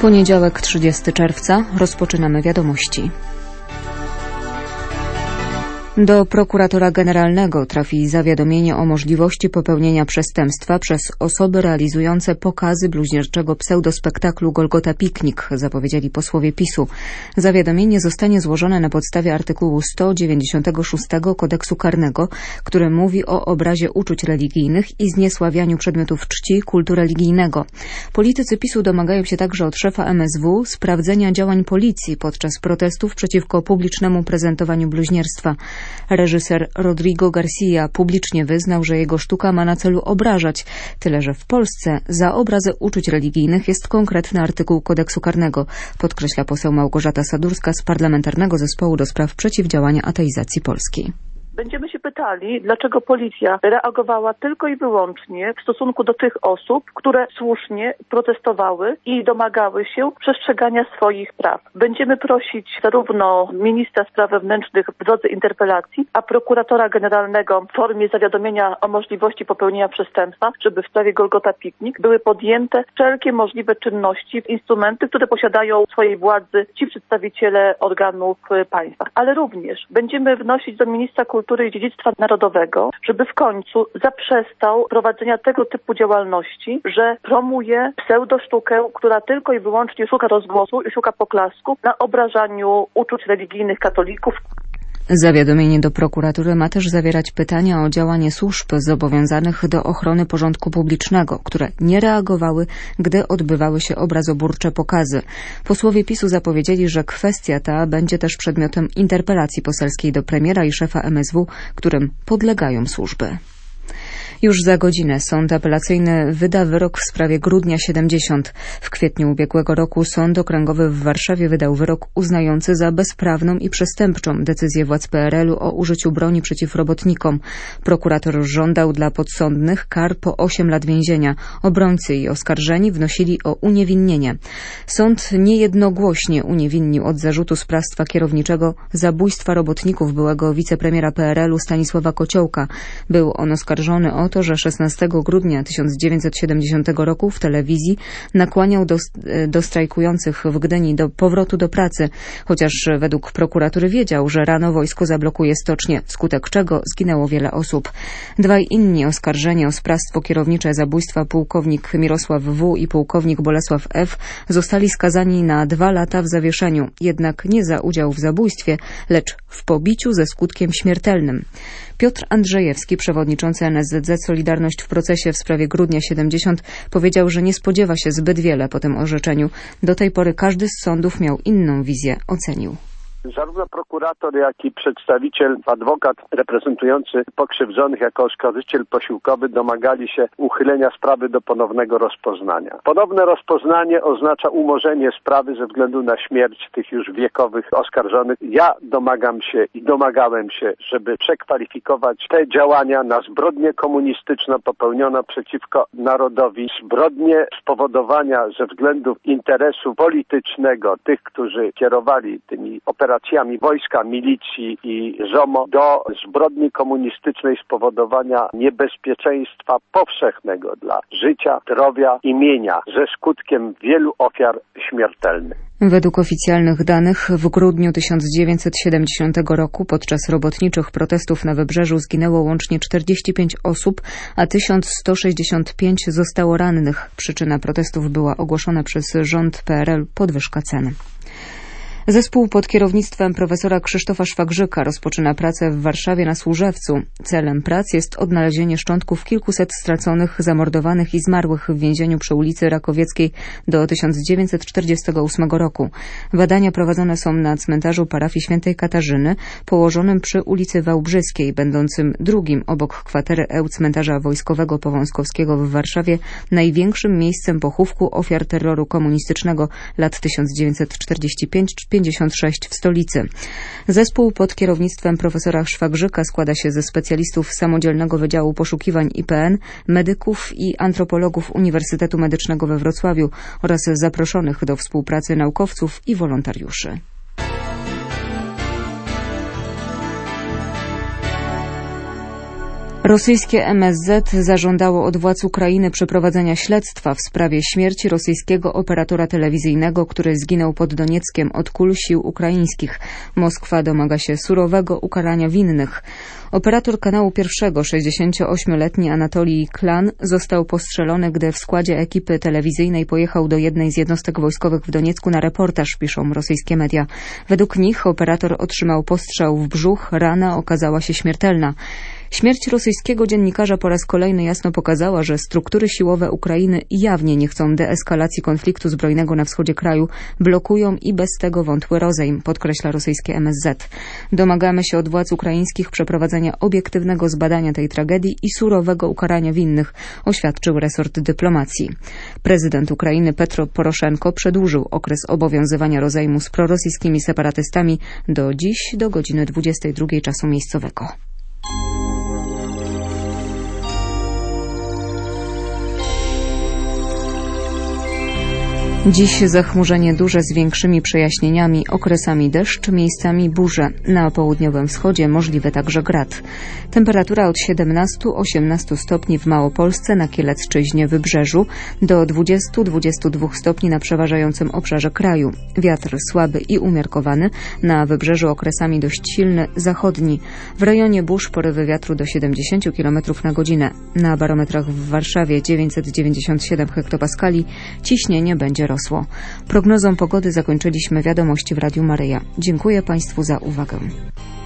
Poniedziałek, 30 czerwca. Rozpoczynamy wiadomości. Do prokuratora generalnego trafi zawiadomienie o możliwości popełnienia przestępstwa przez osoby realizujące pokazy bluźnierczego pseudospektaklu Golgota Piknik, zapowiedzieli posłowie PiS-u. Zawiadomienie zostanie złożone na podstawie artykułu 196 Kodeksu Karnego, który mówi o obrazie uczuć religijnych i zniesławianiu przedmiotów czci kultu religijnego. Politycy PiS-u domagają się także od szefa MSW sprawdzenia działań policji podczas protestów przeciwko publicznemu prezentowaniu bluźnierstwa. Reżyser Rodrigo Garcia publicznie wyznał, że jego sztuka ma na celu obrażać, tyle że w Polsce za obrazę uczuć religijnych jest konkretny artykuł Kodeksu Karnego, podkreśla poseł Małgorzata Sadurska z Parlamentarnego Zespołu do Spraw Przeciwdziałania Ateizacji Polski. Będziemy się pytali, dlaczego policja reagowała tylko i wyłącznie w stosunku do tych osób, które słusznie protestowały i domagały się przestrzegania swoich praw. Będziemy prosić zarówno ministra spraw wewnętrznych w drodze interpelacji, a prokuratora generalnego w formie zawiadomienia o możliwości popełnienia przestępstwa, żeby w sprawie Golgota Piknik były podjęte wszelkie możliwe czynności, instrumenty, które posiadają w swojej władzy ci przedstawiciele organów państwa. Ale również będziemy wnosić do ministra kultury i Dziedzictwa Narodowego, żeby w końcu zaprzestał prowadzenia tego typu działalności, że promuje pseudosztukę, która tylko i wyłącznie szuka rozgłosu i szuka poklasku na obrażaniu uczuć religijnych katolików. Zawiadomienie do prokuratury ma też zawierać pytania o działanie służb zobowiązanych do ochrony porządku publicznego, które nie reagowały, gdy odbywały się obrazoburcze pokazy. Posłowie PiS-u zapowiedzieli, że kwestia ta będzie też przedmiotem interpelacji poselskiej do premiera i szefa MSW, którym podlegają służby. Już za godzinę Sąd Apelacyjny wyda wyrok w sprawie Grudnia 70. W kwietniu ubiegłego roku Sąd Okręgowy w Warszawie wydał wyrok uznający za bezprawną i przestępczą decyzję władz PRL-u o użyciu broni przeciw robotnikom. Prokurator żądał dla podsądnych kar po 8 lat więzienia. Obrońcy i oskarżeni wnosili o uniewinnienie. Sąd niejednogłośnie uniewinnił od zarzutu sprawstwa kierowniczego zabójstwa robotników byłego wicepremiera PRL-u Stanisława Kociołka. Był on oskarżony o to, że 16 grudnia 1970 roku w telewizji nakłaniał do strajkujących w Gdyni do powrotu do pracy, chociaż według prokuratury wiedział, że rano wojsko zablokuje stocznię, wskutek czego zginęło wiele osób. Dwaj inni oskarżeni o sprawstwo kierownicze zabójstwa pułkownik Mirosław W. i pułkownik Bolesław F. zostali skazani na 2 lata w zawieszeniu, jednak nie za udział w zabójstwie, lecz w pobiciu ze skutkiem śmiertelnym. Piotr Andrzejewski, przewodniczący NSZZ Solidarność w procesie w sprawie Grudnia 70, powiedział, że nie spodziewa się zbyt wiele po tym orzeczeniu. Do tej pory każdy z sądów miał inną wizję, ocenił. Zarówno prokurator, jak i przedstawiciel, adwokat reprezentujący pokrzywdzonych jako oskarżyciel posiłkowy domagali się uchylenia sprawy do ponownego rozpoznania. Ponowne rozpoznanie oznacza umorzenie sprawy ze względu na śmierć tych już wiekowych oskarżonych. Ja domagam się i domagałem się, żeby przekwalifikować te działania na zbrodnię komunistyczną popełnioną przeciwko narodowi, zbrodnię spowodowania ze względów interesu politycznego tych, którzy kierowali tymi operacjami wojska, milicji i ZOMO, do zbrodni komunistycznej spowodowania niebezpieczeństwa powszechnego dla życia, zdrowia i mienia ze skutkiem wielu ofiar śmiertelnych. Według oficjalnych danych w grudniu 1970 roku podczas robotniczych protestów na Wybrzeżu zginęło łącznie 45 osób, a 1165 zostało rannych. Przyczyna protestów była ogłoszona przez rząd PRL podwyżka cen. Zespół pod kierownictwem profesora Krzysztofa Szwagrzyka rozpoczyna pracę w Warszawie na Służewcu. Celem prac jest odnalezienie szczątków kilkuset straconych, zamordowanych i zmarłych w więzieniu przy ulicy Rakowieckiej do 1948 roku. Badania prowadzone są na cmentarzu parafii Świętej Katarzyny, położonym przy ulicy Wałbrzyskiej, będącym drugim obok kwatery cmentarza wojskowego Powązkowskiego w Warszawie, największym miejscem pochówku ofiar terroru komunistycznego lat 1945-56 w stolicy. Zespół pod kierownictwem profesora Szwagrzyka składa się ze specjalistów Samodzielnego Wydziału Poszukiwań IPN, medyków i antropologów Uniwersytetu Medycznego we Wrocławiu oraz zaproszonych do współpracy naukowców i wolontariuszy. Rosyjskie MSZ zażądało od władz Ukrainy przeprowadzenia śledztwa w sprawie śmierci rosyjskiego operatora telewizyjnego, który zginął pod Donieckiem od kul sił ukraińskich. Moskwa domaga się surowego ukarania winnych. Operator kanału pierwszego, 68-letni Anatolij Klan, został postrzelony, gdy w składzie ekipy telewizyjnej pojechał do jednej z jednostek wojskowych w Doniecku na reportaż, piszą rosyjskie media. Według nich operator otrzymał postrzał w brzuch, rana okazała się śmiertelna. Śmierć rosyjskiego dziennikarza po raz kolejny jasno pokazała, że struktury siłowe Ukrainy jawnie nie chcą deeskalacji konfliktu zbrojnego na wschodzie kraju, blokują i bez tego wątły rozejm, podkreśla rosyjskie MSZ. Domagamy się od władz ukraińskich przeprowadzenia obiektywnego zbadania tej tragedii i surowego ukarania winnych, oświadczył resort dyplomacji. Prezydent Ukrainy Petro Poroszenko przedłużył okres obowiązywania rozejmu z prorosyjskimi separatystami do dziś, do godziny 22 czasu miejscowego. Dziś zachmurzenie duże z większymi przejaśnieniami, okresami deszcz, miejscami burze. Na południowym wschodzie możliwy także grad. Temperatura od 17-18 stopni w Małopolsce, na Kielecczyźnie, Wybrzeżu, do 20-22 stopni na przeważającym obszarze kraju. Wiatr słaby i umiarkowany, na Wybrzeżu okresami dość silny, zachodni. W rejonie burz porywy wiatru do 70 km na godzinę. Na barometrach w Warszawie 997 hektopaskali, ciśnienie będzie rosło. Prognozą pogody zakończyliśmy wiadomości w Radiu Maryja. Dziękuję Państwu za uwagę.